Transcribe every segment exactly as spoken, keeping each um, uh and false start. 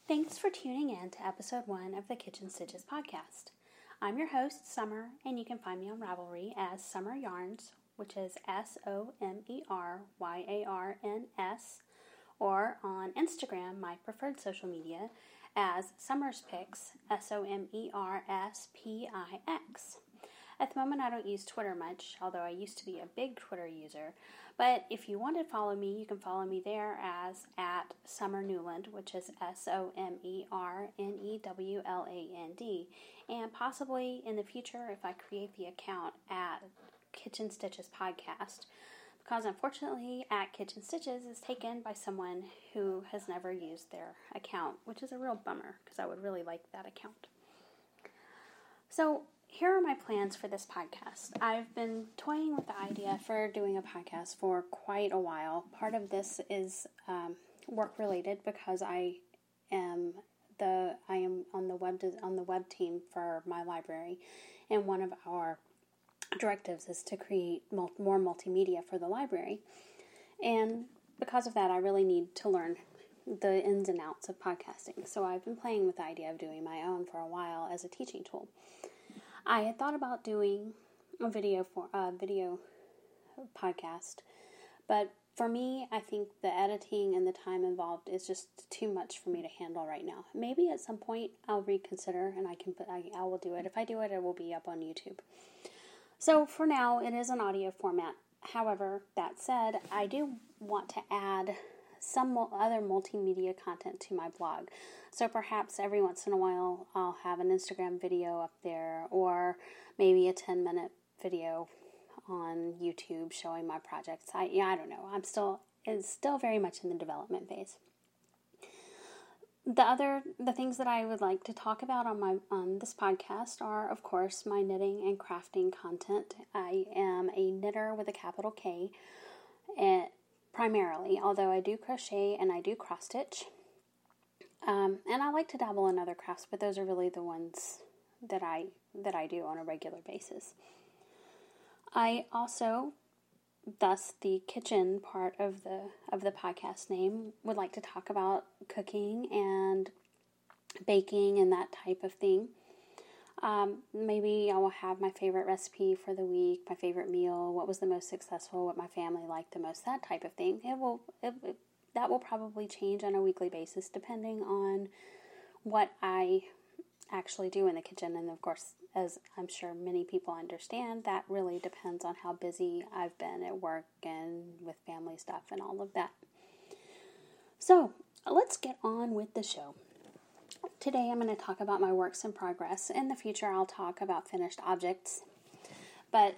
Thanks for tuning in to episode one of the Kitchen Stitches podcast. I'm your host, Summer, and you can find me on Ravelry as Summer Yarns, which is S O M E R Y A R N S, or on Instagram, my preferred social media, as Summer's Picks, S O M E R S P I X. At the moment, I don't use Twitter much, although I used to be a big Twitter user. But if you want to follow me, you can follow me there as at Summer Newland, which is S O M E R N E W L A N D. And possibly in the future, if I create the account at Kitchen Stitches Podcast, because unfortunately, at Kitchen Stitches is taken by someone who has never used their account, which is a real bummer, because I would really like that account. So, here are my plans for this podcast. I've been toying with the idea for doing a podcast for quite a while. Part of this is um, work related because I am the I am on the web on the web team for my library, and one of our directives is to create more multimedia for the library. And because of that, I really need to learn the ins and outs of podcasting. So I've been playing with the idea of doing my own for a while as a teaching tool. I had thought about doing a video for a uh, video podcast, but for me, I think the editing and the time involved is just too much for me to handle right now. Maybe at some point I'll reconsider and I can put I, I will do it. If I do it, it will be up on YouTube. So for now, it is an audio format. However, that said, I do want to add some other multimedia content to my blog. So perhaps every once in a while I'll have an Instagram video up there, or maybe a ten minute video on YouTube showing my projects. I yeah, I don't know. I'm still it's still very much in the development phase. The other the things that I would like to talk about on my on this podcast are, of course, my knitting and crafting content. I am a knitter with a capital K, and primarily, although I do crochet and I do cross stitch. Um, and I like to dabble in other crafts, but those are really the ones that I that I do on a regular basis. I also, thus the kitchen part of the of the podcast name, would like to talk about cooking and baking and that type of thing. Um, maybe I will have my favorite recipe for the week, my favorite meal, what was the most successful, what my family liked the most, that type of thing. It will it, it, that will probably change on a weekly basis depending on what I actually do in the kitchen. And of course, as I'm sure many people understand, that really depends on how busy I've been at work and with family stuff and all of that. So let's get on with the show. Today I'm going to talk about my works in progress. In the future I'll talk about finished objects, but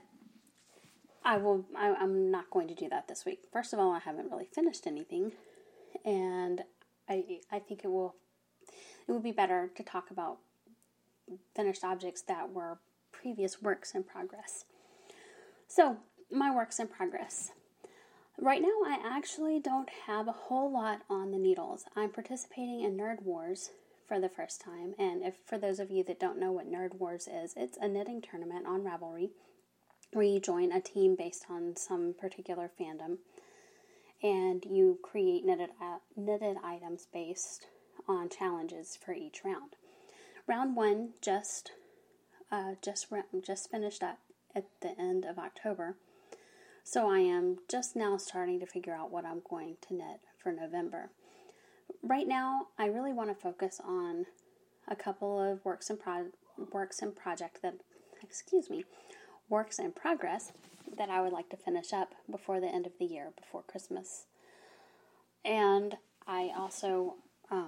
I will, I, I'm not going to do that this week. First of all, I haven't really finished anything, and I I think it will it would be better to talk about finished objects that were previous works in progress. So, my works in progress. Right now I actually don't have a whole lot on the needles. I'm participating in Nerd Wars for the first time, and if for those of you that don't know what Nerd Wars is, it's a knitting tournament on Ravelry where you join a team based on some particular fandom, and you create knitted uh, knitted items based on challenges for each round. Round one just uh, just just finished up at the end of October, so I am just now starting to figure out what I'm going to knit for November. Right now, I really want to focus on a couple of works in pro- works in project that, excuse me, works in progress that I would like to finish up before the end of the year, before Christmas. And I also, um,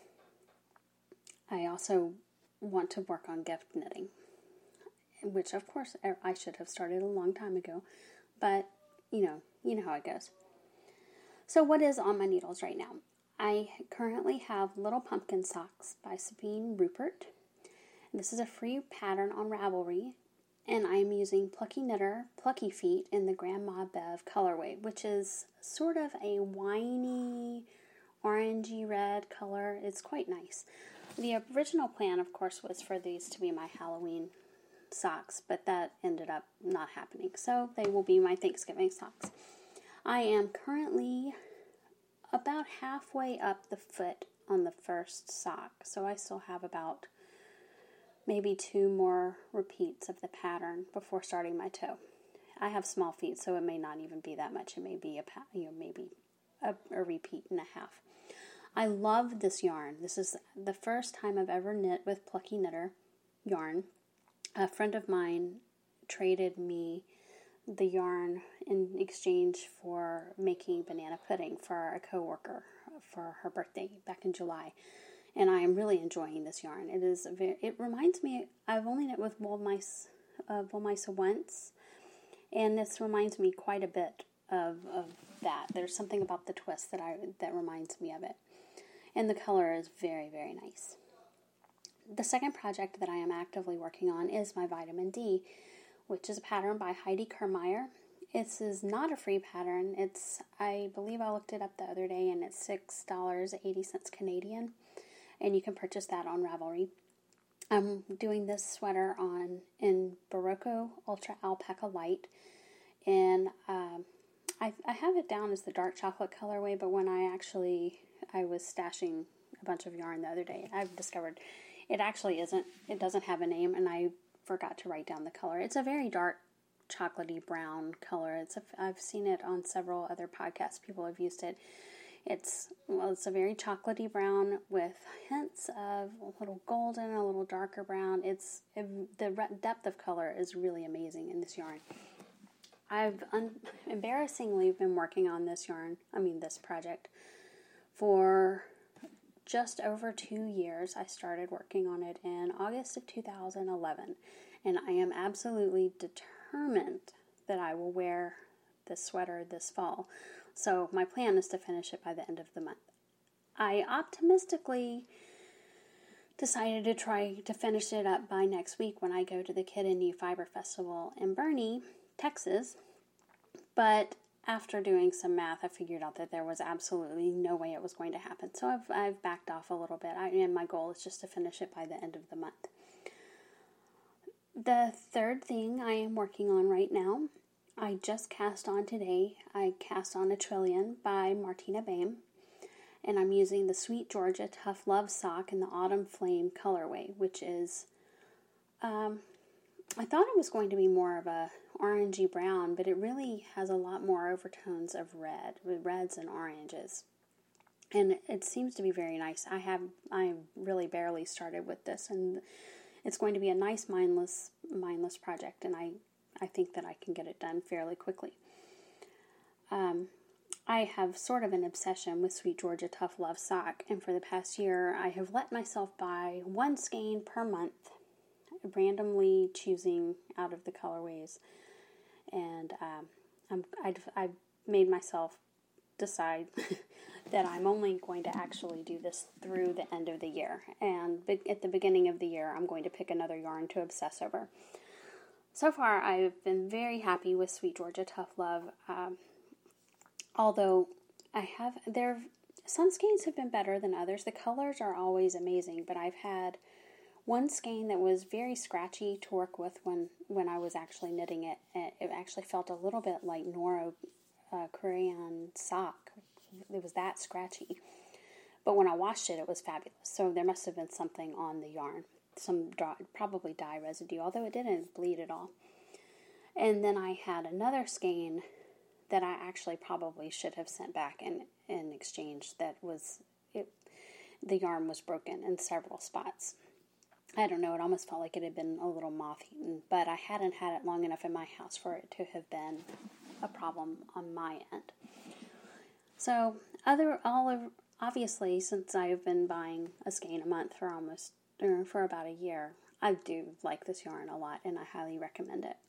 I also want to work on gift knitting, which of course I should have started a long time ago, but you know, you know how it goes. So what is on my needles right now? I currently have Little Pumpkin Socks by Sabine Rupert. This is a free pattern on Ravelry, and I am using Plucky Knitter, Plucky Feet in the Grandma Bev colorway, which is sort of a winey, orangey red color. It's quite nice. The original plan, of course, was for these to be my Halloween socks, but that ended up not happening, so they will be my Thanksgiving socks. I am currently about halfway up the foot on the first sock, so I still have about maybe two more repeats of the pattern before starting my toe. I have small feet, so it may not even be that much. It may be a you know maybe a, a repeat and a half. I love this yarn. This is the first time I've ever knit with Plucky Knitter yarn. A friend of mine traded me the yarn in exchange for making banana pudding for a coworker for her birthday back in July, and I am really enjoying this yarn. It is a very, it reminds me. I've only knit with wool mice, uh, wool mice once, and this reminds me quite a bit of of that. There's something about the twist that I that reminds me of it, and the color is very very nice. The second project that I am actively working on is my Vitamin D, which is a pattern by Heidi Kermeyer. This is not a free pattern. It's, I believe I looked it up the other day, and it's six dollars and eighty cents Canadian, and you can purchase that on Ravelry. I'm doing this sweater on in Barocco Ultra Alpaca Light, and um, I, I have it down as the dark chocolate colorway, but when I actually, I was stashing a bunch of yarn the other day, I've discovered it actually isn't, it doesn't have a name, and I forgot to write down the color. It's a very dark chocolatey brown color. It's a, I've seen it on several other podcasts. People have used it. It's, well, it's a very chocolatey brown with hints of a little golden, a little darker brown. It's, it, the depth of color is really amazing in this yarn. I've un, embarrassingly been working on this yarn, I mean this project, for just over two years. I started working on it in August of two thousand eleven, and I am absolutely determined that I will wear this sweater this fall. So my plan is to finish it by the end of the month. I optimistically decided to try to finish it up by next week when I go to the Kid and New Fiber Festival in Boerne, Texas, but after doing some math, I figured out that there was absolutely no way it was going to happen. So I've I've backed off a little bit, I, and my goal is just to finish it by the end of the month. The third thing I am working on right now, I just cast on today. I cast on a Trillion by Martina Baim, and I'm using the Sweet Georgia Tough Love sock in the Autumn Flame colorway, which is, um, I thought it was going to be more of a orangey brown, but it really has a lot more overtones of red, with reds and oranges, and it seems to be very nice. I have I really barely started with this, and it's going to be a nice mindless mindless project, and I I think that I can get it done fairly quickly. Um, I have sort of an obsession with Sweet Georgia Tough Love sock, and for the past year I have let myself buy one skein per month, randomly choosing out of the colorways. And um, I'm, I've, I've made myself decide that I'm only going to actually do this through the end of the year. And at the beginning of the year, I'm going to pick another yarn to obsess over. So far, I've been very happy with Sweet Georgia Tough Love. Um, although I have, there, some skeins have been better than others. The colors are always amazing, but I've had one skein that was very scratchy to work with when, when I was actually knitting it. It actually felt a little bit like Nora uh, crayon sock. It was that scratchy. But when I washed it, it was fabulous. So there must have been something on the yarn. Some dye, probably dye residue, although it didn't bleed at all. And then I had another skein that I actually probably should have sent back in, in exchange that was, it, the yarn was broken in several spots. I don't know, it almost felt like it had been a little moth-eaten, but I hadn't had it long enough in my house for it to have been a problem on my end. So, other all of, obviously, since I've been buying a skein a month for almost, or for about a year, I do like this yarn a lot, and I highly recommend it.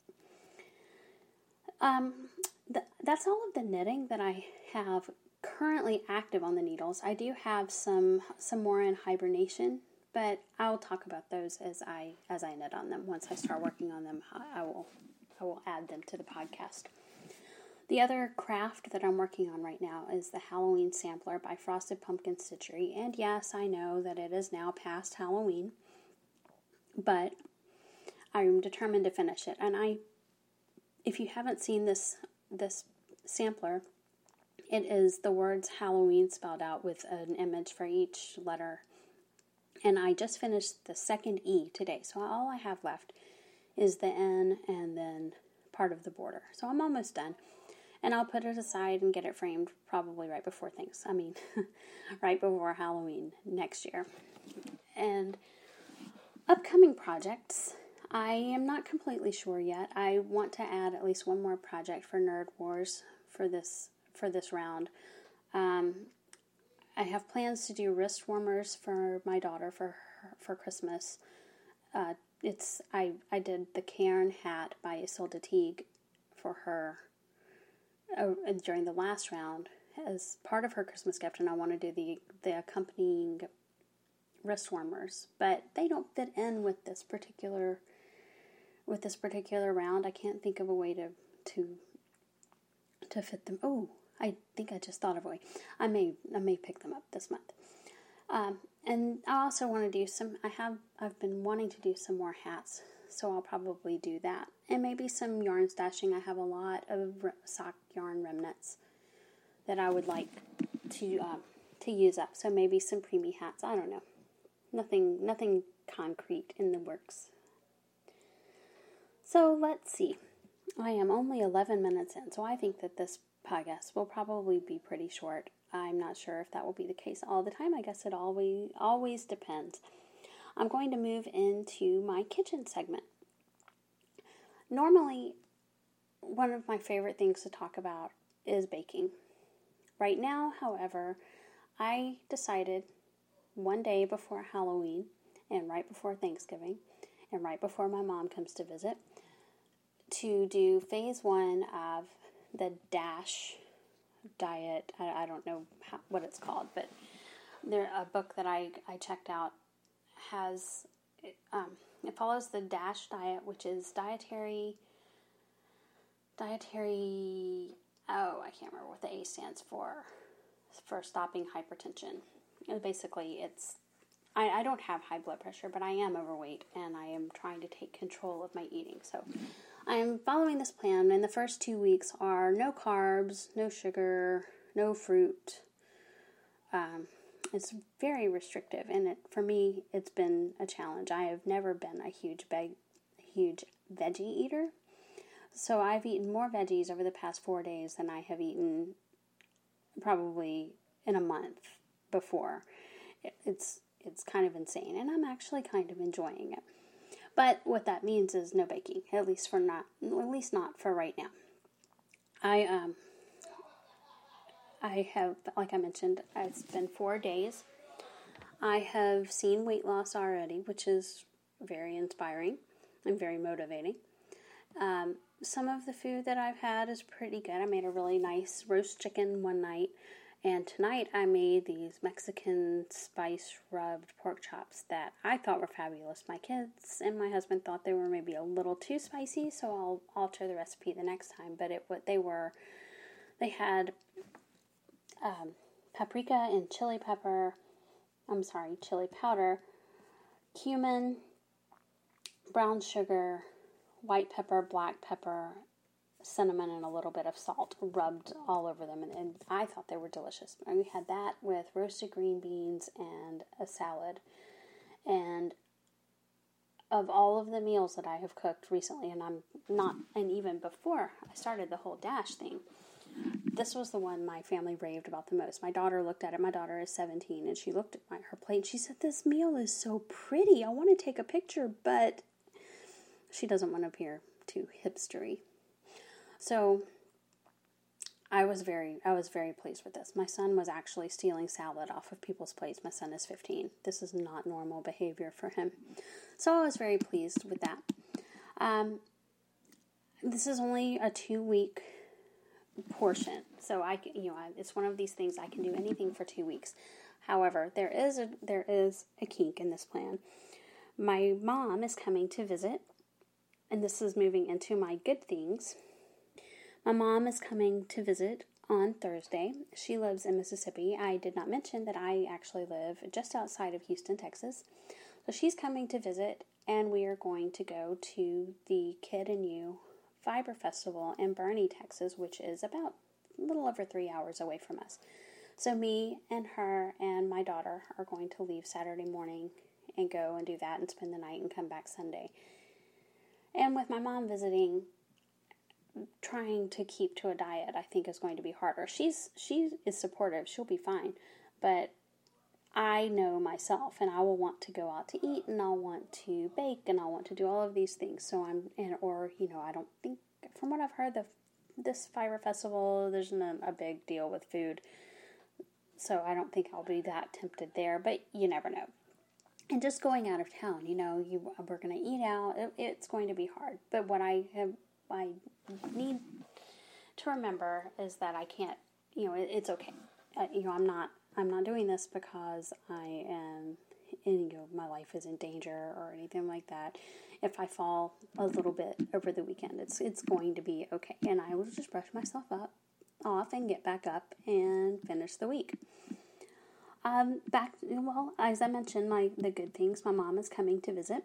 Um, th- that's all of the knitting that I have currently active on the needles. I do have some some more in hibernation, but I'll talk about those as I as I knit on them. Once I start working on them, I will I will add them to the podcast. The other craft that I'm working on right now is the Halloween Sampler by Frosted Pumpkin Stitchery. And yes, I know that it is now past Halloween, but I'm determined to finish it. And I, if you haven't seen this this sampler, It is the words Halloween spelled out with an image for each letter. And I just finished the second E today. So all I have left is the N and then part of the border. So I'm almost done. And I'll put it aside and get it framed probably right before things. I mean, right before Halloween next year. And upcoming projects, I am not completely sure yet. I want to add at least one more project for Nerd Wars for this for this round. Um, I have plans to do wrist warmers for my daughter for her, for Christmas. Uh, it's I I did the Cairn hat by Isolde Teague for her uh, during the last round as part of her Christmas gift, and I want to do the the accompanying wrist warmers, but they don't fit in with this particular with this particular round. I can't think of a way to to to fit them. Oh, I think I just thought of a way. I may I may pick them up this month. Um, and I also want to do some. I have I've been wanting to do some more hats, so I'll probably do that, and maybe some yarn stashing. I have a lot of sock yarn remnants that I would like to um, to use up. So maybe some preemie hats. I don't know. Nothing nothing concrete in the works. So let's see. I am only eleven minutes in, so I think that this podcast will probably be pretty short. I'm not sure if that will be the case all the time. I guess it always always depends. I'm going to move into my kitchen segment. Normally, one of my favorite things to talk about is baking. Right now, however, I decided one day before Halloween and right before Thanksgiving and right before my mom comes to visit to do phase one of the DASH diet. I, I don't know how, what it's called, but there a book that I, I checked out has um, it follows the DASH diet, which is dietary dietary oh I can't remember what the A stands for for stopping hypertension. And basically, it's I, I don't have high blood pressure, but I am overweight, and I am trying to take control of my eating. So I am following this plan, and the first two weeks are no carbs, no sugar, no fruit. Um, it's very restrictive, and it, for me, it's been a challenge. I have never been a huge bag, huge veggie eater, so I've eaten more veggies over the past four days than I have eaten probably in a month before. It, it's it's kind of insane, and I'm actually kind of enjoying it. But what that means is no baking, at least for not, at least not for right now. I um, I have, like I mentioned, it's been four days. I have seen weight loss already, which is very inspiring and very motivating. Um, some of the food that I've had is pretty good. I made a really nice roast chicken one night. And tonight I made these Mexican spice rubbed pork chops that I thought were fabulous. My kids and my husband thought they were maybe a little too spicy, so I'll alter the recipe the next time. But it what they were, they had um, paprika and chili pepper, I'm sorry, chili powder, cumin, brown sugar, white pepper, black pepper, cinnamon, and a little bit of salt rubbed all over them, and, and I thought they were delicious. And we had that with roasted green beans and a salad. And of all of the meals that I have cooked recently, and I'm not, and even before I started the whole DASH thing, this was the one my family raved about the most. My daughter looked at it. My daughter is seventeen, and she looked at my, her plate, and she said, "This meal is so pretty. I want to take a picture," but she doesn't want to appear too hipstery. So I was very, I was very pleased with this. My son was actually stealing salad off of people's plates. My son is fifteen. This is not normal behavior for him. So I was very pleased with that. Um, this is only a two-week portion, so I, can, you know, it's one of these things I can do anything for two weeks. However, there is a there is a kink in this plan. My mom is coming to visit, and this is moving into my good things. My mom is coming to visit on Thursday. She lives in Mississippi. I did not mention that I actually live just outside of Houston, Texas. So she's coming to visit, and we are going to go to the Kid and You Fiber Festival in Boerne, Texas, which is about a little over three hours away from us. So me and her and my daughter are going to leave Saturday morning and go and do that and spend the night and come back Sunday. And with my mom visiting, trying to keep to a diet, I think, is going to be harder. She's she is supportive. She'll be fine. But I know myself, and I will want to go out to eat, and I'll want to bake, and I'll want to do all of these things. So I'm, and or, you know, I don't think, from what I've heard, the this Fiber Festival, there's a, a big deal with food. So I don't think I'll be that tempted there, but you never know. And just going out of town, you know, you we're going to eat out. It, it's going to be hard. But what I have, I need to remember is that I can't, you know, it, it's okay. Uh, you know, I'm not, I'm not doing this because I am, in, you know, my life is in danger or anything like that. If I fall a little bit over the weekend, it's it's going to be okay. And I will just brush myself up, off and get back up and finish the week. Um, back, well, as I mentioned, my the good things, my mom is coming to visit,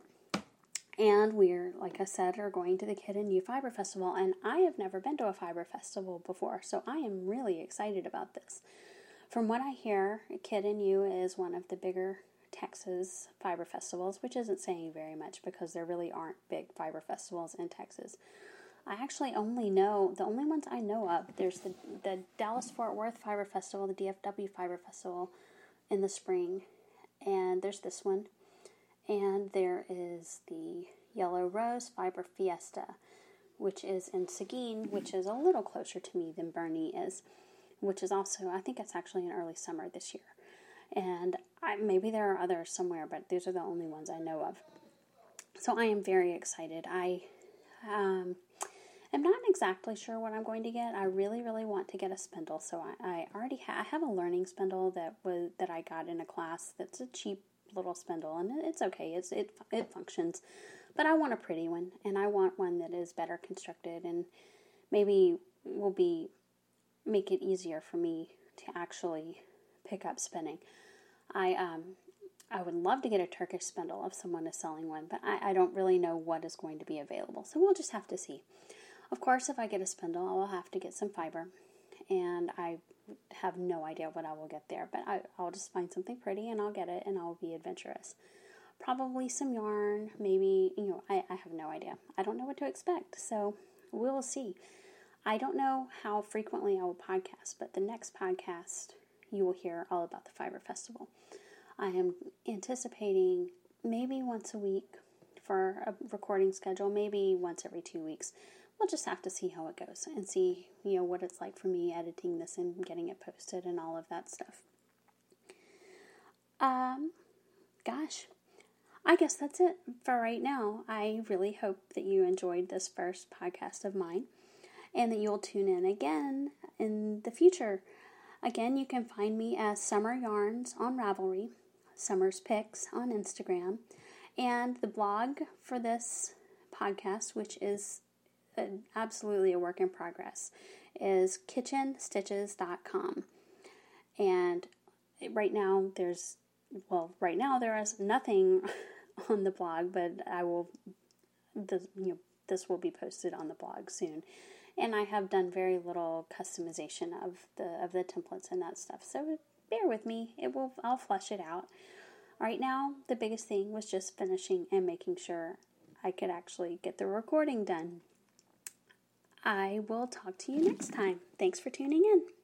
and we're, like I said, are going to the Kid and You Fiber Festival, and I have never been to a Fiber Festival before, so I am really excited about this. From what I hear, Kid and You is one of the bigger Texas fiber festivals, which isn't saying very much because there really aren't big fiber festivals in Texas. I actually only know, the only ones I know of, there's the, the Dallas-Fort Worth Fiber Festival, the D F W Fiber Festival in the spring, and there's this one, and there is the Yellow Rose Fiber Fiesta, which is in Seguin, which is a little closer to me than Boerne is, which is also, I think it's actually in early summer this year, and I, maybe there are others somewhere, but these are the only ones I know of. So I am very excited. I um, am not exactly sure what I'm going to get. I really, really want to get a spindle. So I, I already ha- I have a learning spindle that was that I got in a class. That's a cheap little spindle, and it's okay. It's it it functions, but I want a pretty one, and I want one that is better constructed and maybe will be make it easier for me to actually pick up spinning. I um I would love to get a Turkish spindle if someone is selling one, but I, I don't really know what is going to be available. So we'll just have to see. Of course, if I get a spindle, I will have to get some fiber, and I have no idea what I will get there, but I, I'll just find something pretty, and I'll get it, and I'll be adventurous. Probably some yarn, maybe, you know, I, I have no idea. I don't know what to expect, so we'll see. I don't know how frequently I will podcast, but the next podcast, you will hear all about the Fiber Festival. I am anticipating maybe once a week for a recording schedule, maybe once every two weeks. We'll just have to see how it goes and see, you know, what it's like for me editing this and getting it posted and all of that stuff. Um, gosh, I guess that's it for right now. I really hope that you enjoyed this first podcast of mine and that you'll tune in again in the future. Again, you can find me as Summer Yarns on Ravelry, Summer's Picks on Instagram, and the blog for this podcast, which is a, absolutely a work in progress, is kitchen stitches dot com. And right now there's, well, right now there is nothing on the blog, but I will, the, you know, this will be posted on the blog soon. And I have done very little customization of the of the templates and that stuff. So bear with me. It will I'll flesh it out. Right now, the biggest thing was just finishing and making sure I could actually get the recording done. I will talk to you next time. Thanks for tuning in.